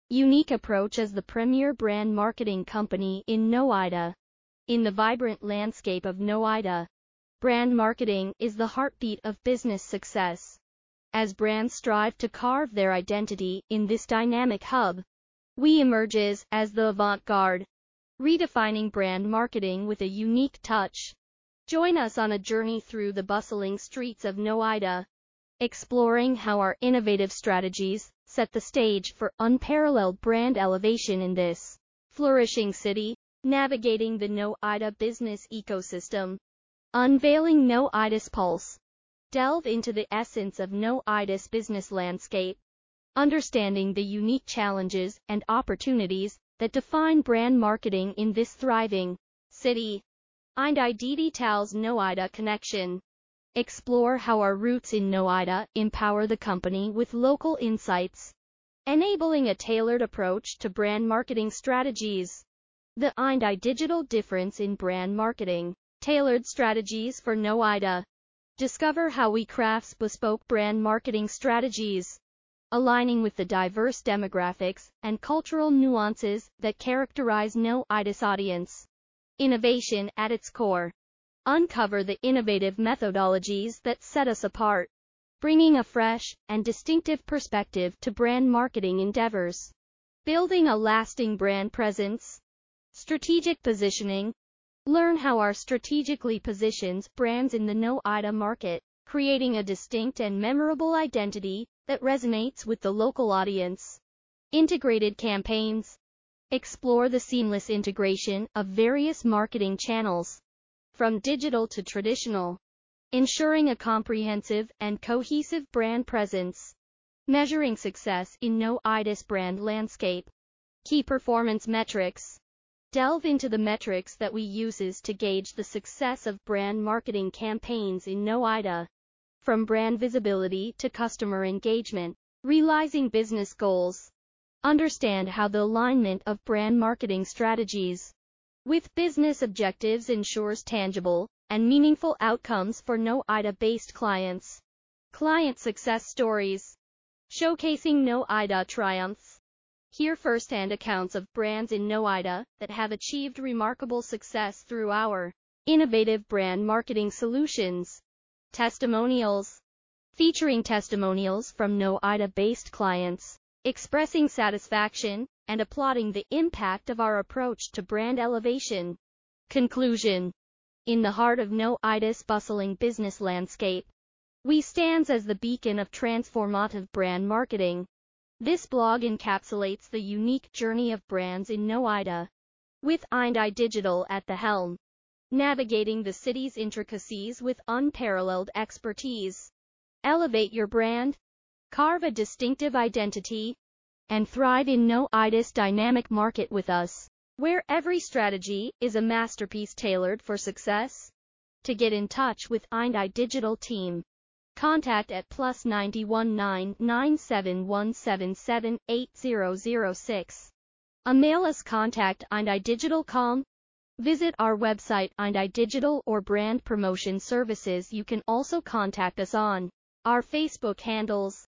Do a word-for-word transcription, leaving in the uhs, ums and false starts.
unique approach as the premier brand marketing company in Noida. In the vibrant landscape of Noida, brand marketing is the heartbeat of business success. As brands strive to carve their identity in this dynamic hub, we emerges as the avant-garde, redefining brand marketing with a unique touch. Join us on a journey through the bustling streets of Noida, exploring how our innovative strategies set the stage for unparalleled brand elevation in this flourishing city, navigating the Noida business ecosystem, unveiling Noida's pulse. Delve into the essence of Noida's business landscape, understanding the unique challenges and opportunities that define brand marketing in this thriving city. And I D details Noida connection. Explore how our roots in Noida empower the company with local insights, enabling a tailored approach to brand marketing strategies. The And I Digital difference in brand marketing. Tailored strategies for Noida. Discover how we craft bespoke brand marketing strategies, aligning with the diverse demographics and cultural nuances that characterize Noida's audience. Innovation at its core. Uncover the innovative methodologies that set us apart, bringing a fresh and distinctive perspective to brand marketing endeavors. Building a lasting brand presence. Strategic positioning. Learn how our strategically positions brands in the Noida market, creating a distinct and memorable identity that resonates with the local audience. Integrated campaigns. Explore the seamless integration of various marketing channels, from digital to traditional, ensuring a comprehensive and cohesive brand presence. Measuring success in Noida's brand landscape. Key performance metrics. Delve into the metrics that we use to gauge the success of brand marketing campaigns in Noida. From brand visibility to customer engagement, realizing business goals. Understand how the alignment of brand marketing strategies with business objectives ensures tangible and meaningful outcomes for Noida-based clients. Client success stories. Showcasing Noida triumphs. Hear first-hand accounts of brands in Noida that have achieved remarkable success through our innovative brand marketing solutions. Testimonials. Featuring testimonials from Noida-based clients, expressing satisfaction and applauding the impact of our approach to brand elevation. Conclusion. In the heart of Noida's bustling business landscape, we stand as the beacon of transformative brand marketing. This blog encapsulates the unique journey of brands in Noida, with And I Digital at the helm, navigating the city's intricacies with unparalleled expertise. Elevate your brand, carve a distinctive identity, and thrive in Noida's dynamic market with us, where every strategy is a masterpiece tailored for success. To get in touch with And I Digital team, contact at plus nine one nine nine seven one seven seven eight zero zero six. Email us contact and i digital dot com. Visit our website And I Digital or brand promotion services. You can also contact us on our Facebook handles.